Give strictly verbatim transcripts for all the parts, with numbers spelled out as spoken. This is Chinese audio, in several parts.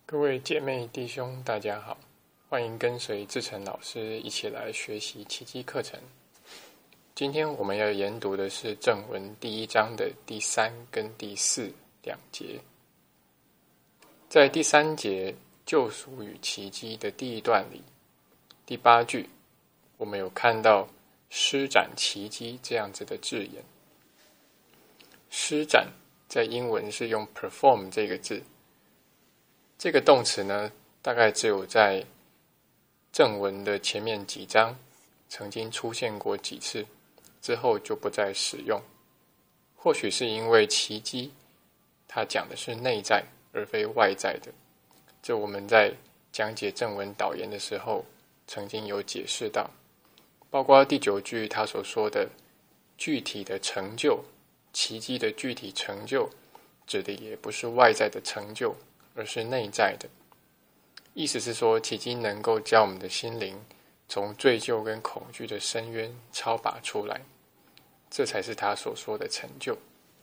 各位姐妹弟兄，大家好，欢迎跟随志成老师一起来学习奇迹课程。今天我们要研读的是正文第一章的第三跟第四两节。在第三节救赎与奇迹的第一段里，第八句我们有看到施展奇迹这样子的字眼。施展在英文是用 perform 这个字，这个动词呢，大概只有在正文的前面几章曾经出现过几次，之后就不再使用。或许是因为奇迹它讲的是内在而非外在的，这我们在讲解正文导言的时候曾经有解释到，包括第九句他所说的具体的成就，奇迹的具体成就指的也不是外在的成就，而是内在的。意思是说，奇迹能够将我们的心灵从罪疚跟恐惧的深渊超拔出来，这才是他所说的成就。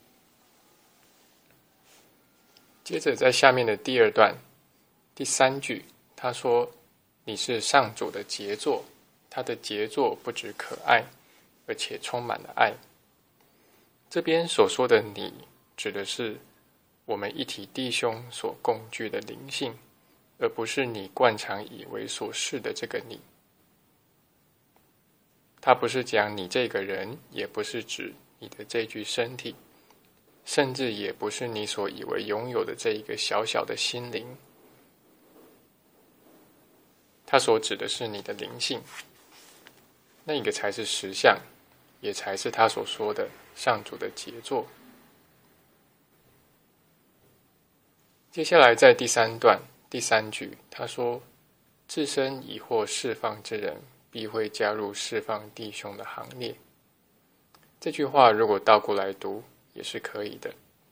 接着在下面的第二段第三句，他说你是上主的杰作，他的杰作不只可爱，而且充满了爱。这边所说的你指的是我们一体弟兄所共具的灵性，而不是你惯常以为所是的这个你。它不是讲你这个人，也不是指你的这具身体，甚至也不是你所以为拥有的这一个小小的心灵。它所指的是你的灵性，那个才是实相，也才是他所说的上主的杰作。接下来在第三段第三句，他说自身已获释放之人，必会加入释放弟兄的行列。这句话如果倒过来读也是可以的，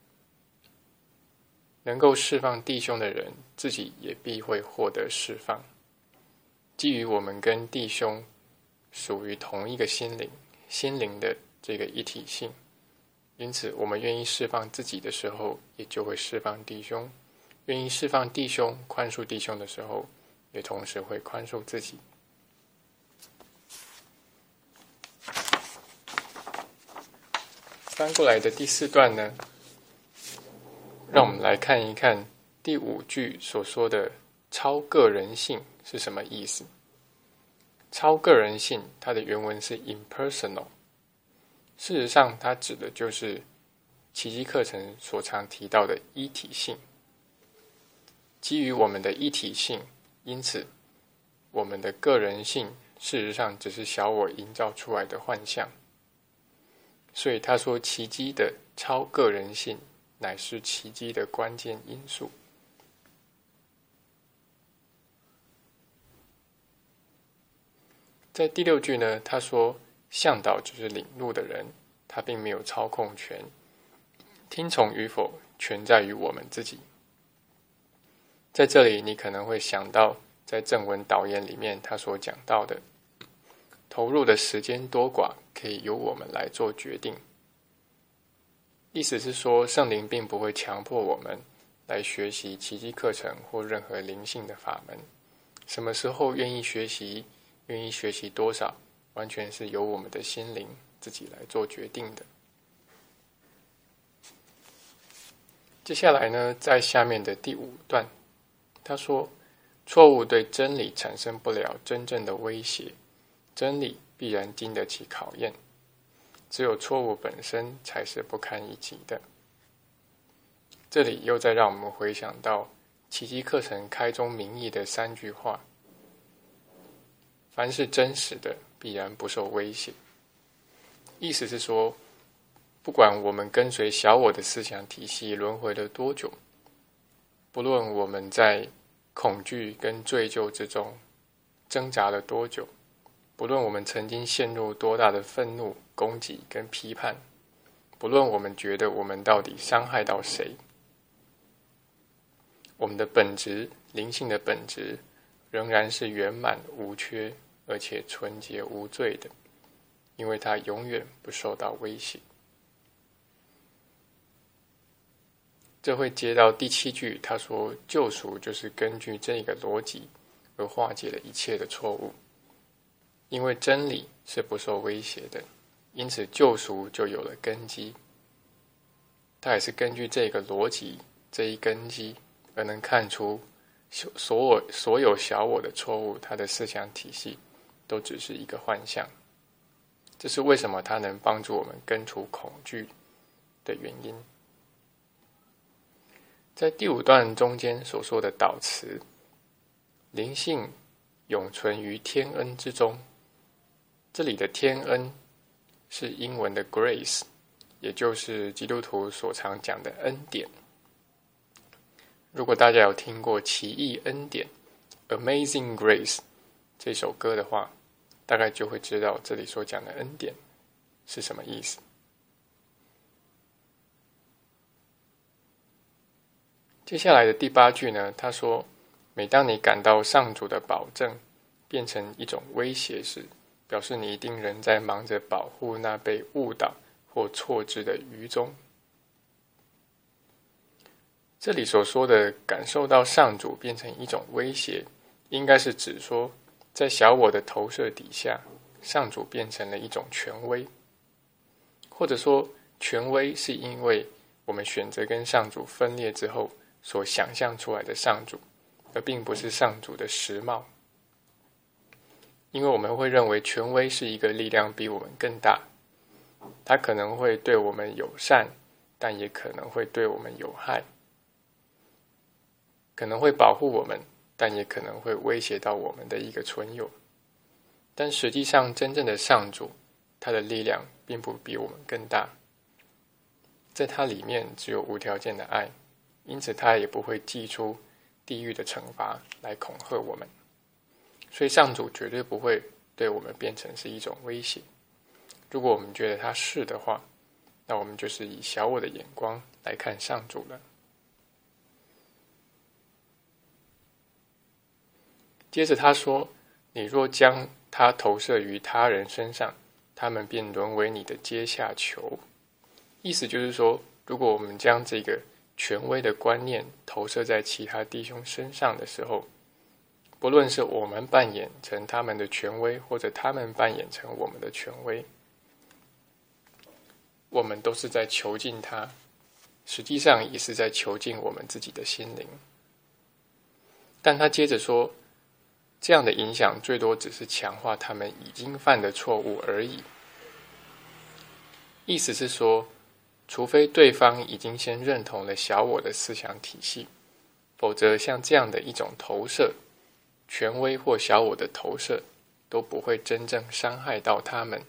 能够释放弟兄的人，自己也必会获得释放。基于我们跟弟兄属于同一个心灵心灵的这个一体性，因此我们愿意释放自己的时候，也就会释放弟兄；愿意释放弟兄宽恕弟兄的时候，也同时会宽恕自己。翻过来的第四段呢，让我们来看一看第五句所说的超个人性是什么意思。超个人性它的原文是 impersonal， 事实上它指的就是奇迹课程所常提到的一体性。基于我们的一体性，因此我们的个人性事实上只是小我营造出来的幻象。所以他说奇迹的超个人性乃是奇迹的关键因素。在第六句呢，他说向导只是领路的人，他并没有操控权，听从与否全在于我们自己。在这里你可能会想到在正文导言里面他所讲到的投入的时间多寡可以由我们来做决定。意思是说，圣灵并不会强迫我们来学习奇迹课程或任何灵性的法门，什么时候愿意学习，愿意学习多少，完全是由我们的心灵自己来做决定的。接下来呢，在下面的第五段，他说错误对真理产生不了真正的威胁，真理必然经得起考验，只有错误本身才是不堪一击的。这里又再让我们回想到奇迹课程开宗明义的三句话：凡是真实的必然不受威胁。意思是说，不管我们跟随小我的思想体系轮回了多久，不论我们在恐惧跟罪疚之中挣扎了多久，不论我们曾经陷入多大的愤怒、攻击跟批判，不论我们觉得我们到底伤害到谁，我们的本质，灵性的本质仍然是圆满无缺，而且纯洁无罪的，因为它永远不受到威胁。 这会接到第七句，他说救赎就是根据这个逻辑而化解了一切的错误，因为真理是不受威胁的，因此救赎就有了根基。他也是根据这个逻辑这一根基而能看出所有所有小我的错误，他的思想体系都只是一个幻象。这是为什么他能帮助我们根除恐惧的原因。在第五段中间所说的导词，灵性永存于天恩之中，这里的天恩是英文的 grace， 也就是基督徒所常讲的恩典。如果大家有听过奇异恩典 Amazing Grace 这首歌的话，大概就会知道这里所讲的恩典是什么意思。接下来的第八句呢，他说每当你感到上主的保证变成一种威胁时，表示你一定仍在忙着保护那被误导或错置的愚忠。这里所说的感受到上主变成一种威胁，应该是指说在小我的投射底下，上主变成了一种权威，或者说权威是因为我们选择跟上主分裂之后所想象出来的上主，而并不是上主的实貌。因为我们会认为权威是一个力量比我们更大，它可能会对我们友善，但也可能会对我们有害，可能会保护我们，但也可能会威胁到我们的一个存有。但实际上真正的上主，他的力量并不比我们更大，在他里面只有无条件的爱，因此他也不会祭出地狱的惩罚来恐吓我们。所以上主绝对不会对我们变成是一种威胁。如果我们觉得他是的话，那我们就是以小我的眼光来看上主了。接着他说，你若将它投射于他人身上，他们便沦为你的阶下囚。意思就是说，如果我们将这个权威的观念投射在其他弟兄身上的时候，不论是我们扮演成他们的权威，或者他们扮演成我们的权威，我们都是在囚禁他，实际上也是在囚禁我们自己的心灵。但他接着说，这样的影响最多只是强化他们已经犯的错误而已。意思是说，除非对方已经先认同了小我的思想体系，否则像这样的一种投射，权威或小我的投射，都不会真正伤害到他们。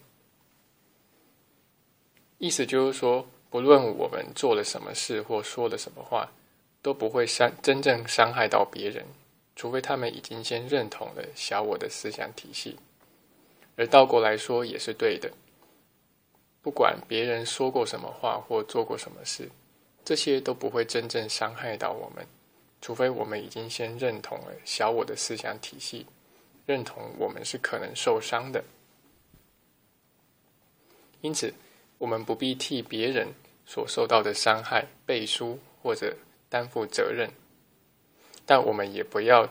意思就是说，不论我们做了什么事或说了什么话，都不会伤真正伤害到别人，除非他们已经先认同了小我的思想体系。而倒过来说也是对的，不管别人说过什么话或做过什么事，这些都不会真正伤害到我们，除非我们已经先认同了小我的思想体系，认同我们是可能受伤的。因此我们不必替别人所受到的伤害背书或者担负责任，但我们也不要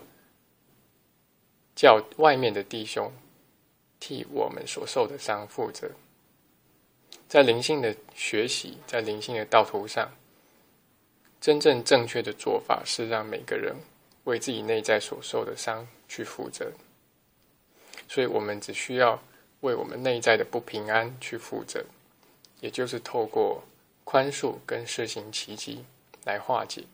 叫外面的弟兄替我们所受的伤负责。在灵性的学习，在灵性的道途上，真正正确的做法是让每个人为自己内在所受的伤去负责。所以我们只需要为我们内在的不平安去负责，也就是透过宽恕跟施行奇迹来化解。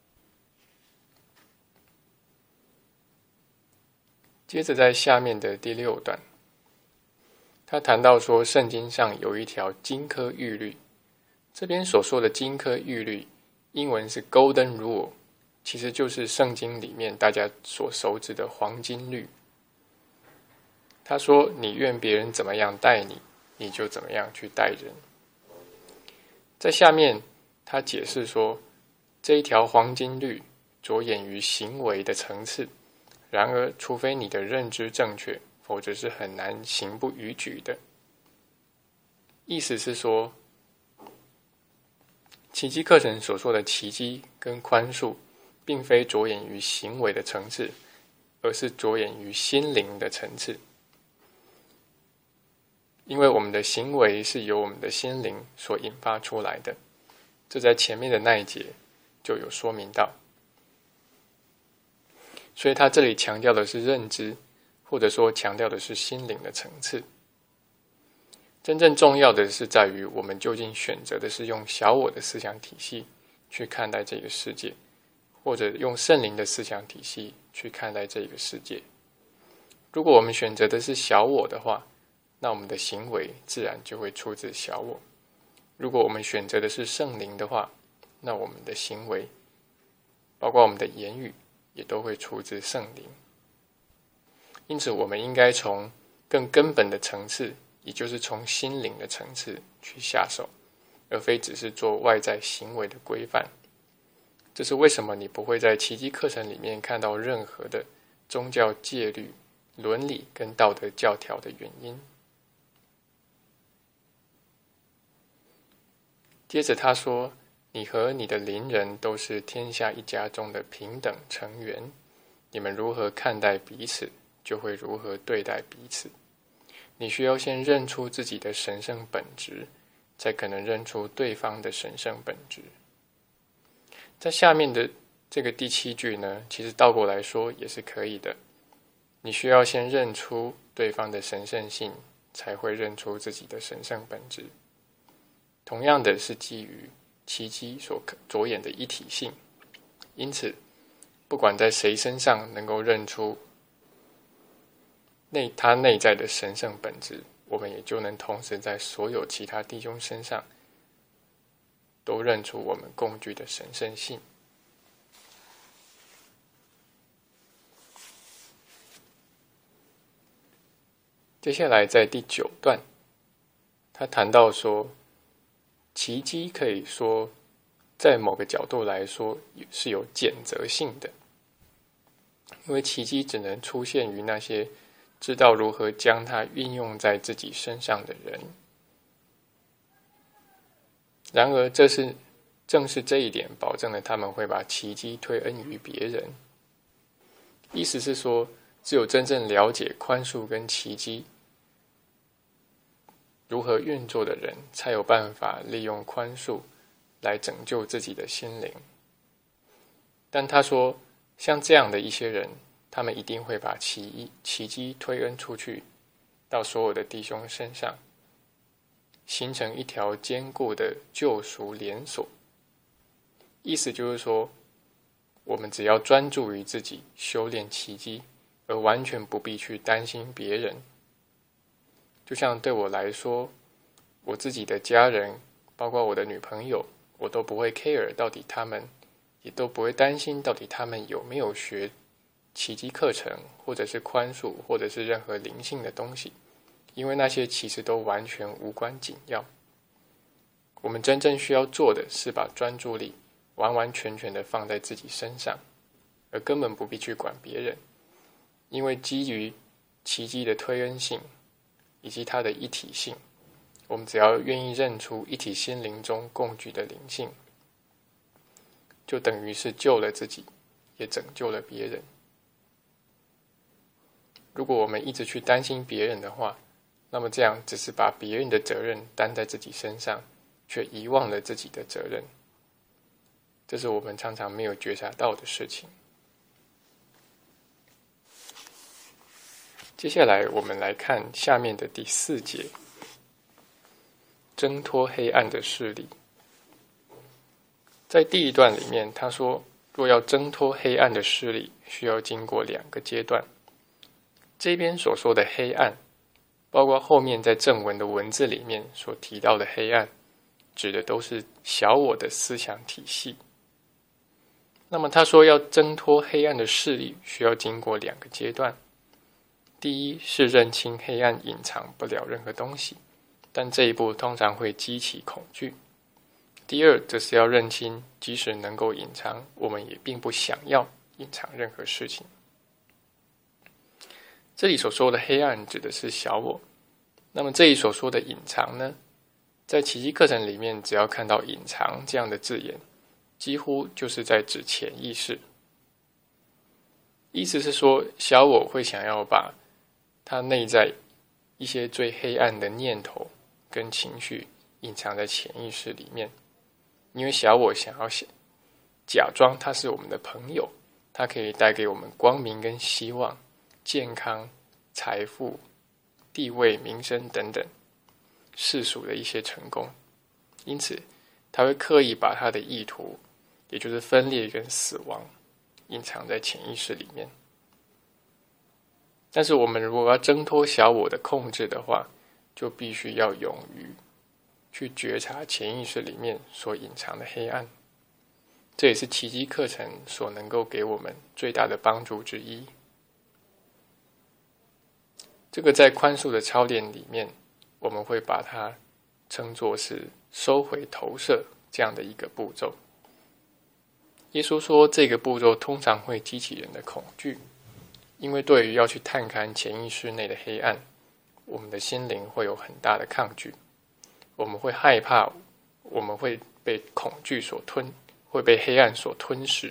接着在下面的第六段，他谈到说圣经上有一条金科玉律，这边所说的金科玉律，英文是 Golden Rule， 其实就是圣经里面大家所熟知的黄金律。他说你愿别人怎么样待你，你就怎么样去待人。在下面他解释说，这一条黄金律着眼于行为的层次，然而除非你的认知正确，否则是很难行不逾矩的。意思是说， 奇迹课程所说的奇迹跟宽恕，并非着眼于行为的层次，而是着眼于心灵的层次。因为我们的行为是由我们的心灵所引发出来的，这在前面的那一节就有说明到。所以他这里强调的是认知，或者说强调的是心灵的层次。真正重要的是在于我们究竟选择的是用小我的思想体系去看待这个世界，或者用圣灵的思想体系去看待这个世界。如果我们选择的是小我的话，那我们的行为自然就会出自小我。如果我们选择的是圣灵的话，那我们的行为，包括我们的言语，也都会出自圣灵。因此我们应该从更根本的层次，也就是从心灵的层次去下手，而非只是做外在行为的规范。这是为什么你不会在奇迹课程里面看到任何的宗教戒律、伦理跟道德教条的原因。接着他说，你和你的邻人都是天下一家中的平等成员，你们如何看待彼此，就会如何对待彼此。你需要先认出自己的神圣本质，才可能认出对方的神圣本质。在下面的这个第七句呢，其实倒过来说也是可以的。你需要先认出对方的神圣性，才会认出自己的神圣本质。同样的是基于奇迹所着眼的一体性，因此不管在谁身上能够认出内他内在的神圣本质，我们也就能同时在所有其他弟兄身上都认出我们共具的神圣性。接下来在第九段，他谈到说，奇迹可以说在某个角度来说是有谴责性的，因为奇迹只能出现于那些知道如何将它运用在自己身上的人。然而这是正是这一点保证了他们会把奇迹推恩于别人。意思是说，只有真正了解宽恕跟奇迹如何运作的人，才有办法利用宽恕来拯救自己的心灵。但他说，像这样的一些人，他们一定会把奇奇迹推恩出去，到所有的弟兄身上，形成一条坚固的救赎连锁。意思就是说，我们只要专注于自己修炼奇迹，而完全不必去担心别人。就像对我来说，我自己的家人，包括我的女朋友，我都不会 care 到底他们，也都不会担心到底他们有没有学奇迹课程，或者是宽恕，或者是任何灵性的东西，因为那些其实都完全无关紧要。我们真正需要做的是把专注力完完全全的放在自己身上，而根本不必去管别人，因为基于奇迹的推恩性以及它的一体性，我们只要愿意认出一体心灵中共具的灵性，就等于是救了自己，也拯救了别人。如果我们一直去担心别人的话，那么这样只是把别人的责任担在自己身上，却遗忘了自己的责任。这是我们常常没有觉察到的事情。接下来我们来看下面的第四节，挣脱黑暗的势力。在第一段里面，他说，若要挣脱黑暗的势力，需要经过两个阶段。这边所说的黑暗，包括后面在正文的文字里面所提到的黑暗，指的都是小我的思想体系。那么他说要挣脱黑暗的势力，需要经过两个阶段。第一是认清黑暗隐藏不了任何东西，但这一步通常会激起恐惧。第二则是要认清，即使能够隐藏，我们也并不想要隐藏任何事情。这里所说的黑暗指的是小我，那么这里所说的隐藏呢， 在奇迹课程里面，只要看到隐藏这样的字眼，几乎就是在指潜意识。意思是说，小我会想要把它内在一些最黑暗的念头跟情绪隐藏在潜意识里面，因为小我想要假装他是我们的朋友，他可以带给我们光明跟希望、健康、财富、地位、名声等等世俗的一些成功，因此他会刻意把他的意图，也就是分裂跟死亡，隐藏在潜意识里面。但是我们如果要挣脱小我的控制的话，就必须要勇于去觉察潜意识里面所隐藏的黑暗。这也是奇迹课程所能够给我们最大的帮助之一。这个在宽恕的操练里面，我们会把它称作是收回投射这样的一个步骤。耶稣说，这个步骤通常会激起人的恐惧，因为对于要去探勘潜意识内的黑暗，我们的心灵会有很大的抗拒，我们会害怕，我们会被恐惧所吞，会被黑暗所吞噬。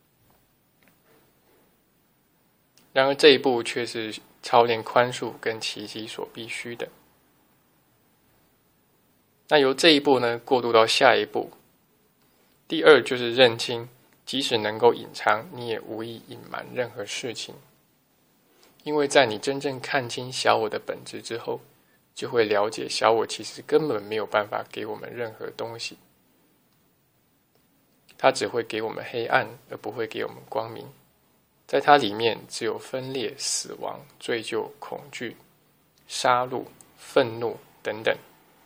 然而这一步却是操练宽恕跟奇迹所必须的。那由这一步呢，过渡到下一步。第二就是认清，即使能够隐藏，你也无意隐瞒任何事情。因为在你真正看清小我的本质之后，就会了解小我其实根本没有办法给我们任何东西。它只会给我们黑暗，而不会给我们光明。在它里面只有分裂、死亡、罪疚、恐惧、杀戮、愤怒等等。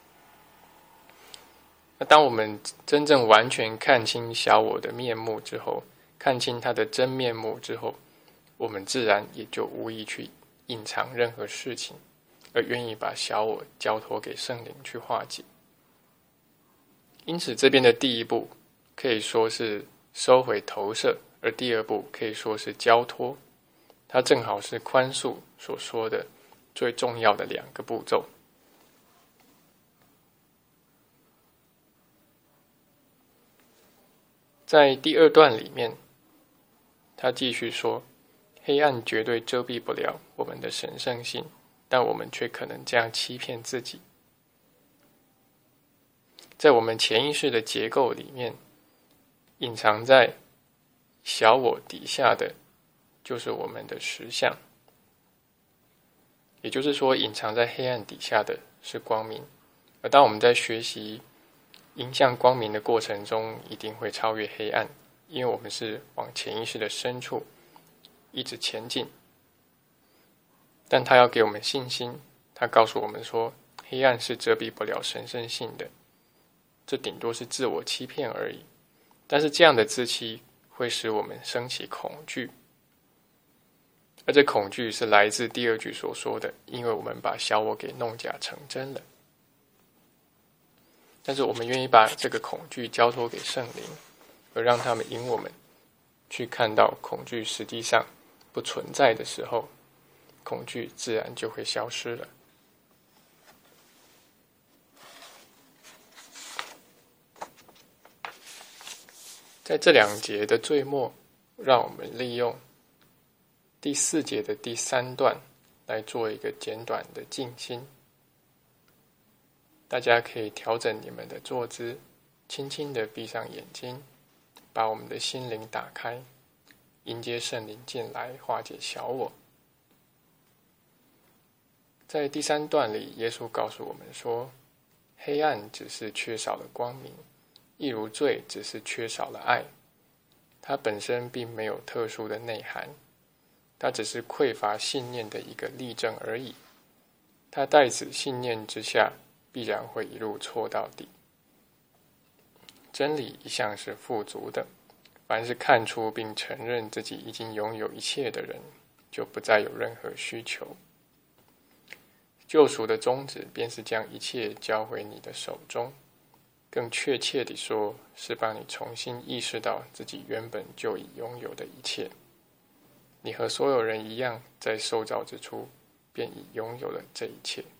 那当我们真正完全看清小我的面目之后，看清它的真面目之后，我们自然也就无意去隐藏任何事情，而愿意把小我交托给圣灵去化解。因此这边的第一步可以说是收回投射，而第二步可以说是交托。它正好是宽恕所说的最重要的两个步骤。在第二段里面，他继续说，黑暗绝对遮蔽不了我们的神圣性，但我们却可能这样欺骗自己。在我们潜意识的结构里面，隐藏在小我底下的就是我们的实相，也就是说，隐藏在黑暗底下的是光明。而当我们在学习迎向光明的过程中，一定会超越黑暗，因为我们是往潜意识的深处一直前进。但他要给我们信心，他告诉我们说，黑暗是遮蔽不了神圣性的，这顶多是自我欺骗而已。但是这样的自欺会使我们升起恐惧，而这恐惧是来自第二句所说的，因为我们把小我给弄假成真了。但是我们愿意把这个恐惧交托给圣灵，而让他们引我们去看到恐惧实际上不存在的时候，恐惧自然就会消失了。在这两节的最末，让我们利用第四节的第三段来做一个简短的静心。大家可以调整你们的坐姿，轻轻地闭上眼睛，把我们的心灵打开，迎接圣灵进来，化解小我。在第三段里，耶稣告诉我们说，黑暗只是缺少了光明，一如罪只是缺少了爱。它本身并没有特殊的内涵，它只是匮乏信念的一个例证而已。它在此信念之下，必然会一路错到底。真理一向是富足的，凡是看出并承认自己已经拥有一切的人，就不再有任何需求。救赎的宗旨便是将一切交回你的手中，更确切地说，是帮你重新意识到自己原本就已拥有的一切。你和所有人一样，在受造之初便已拥有了这一切。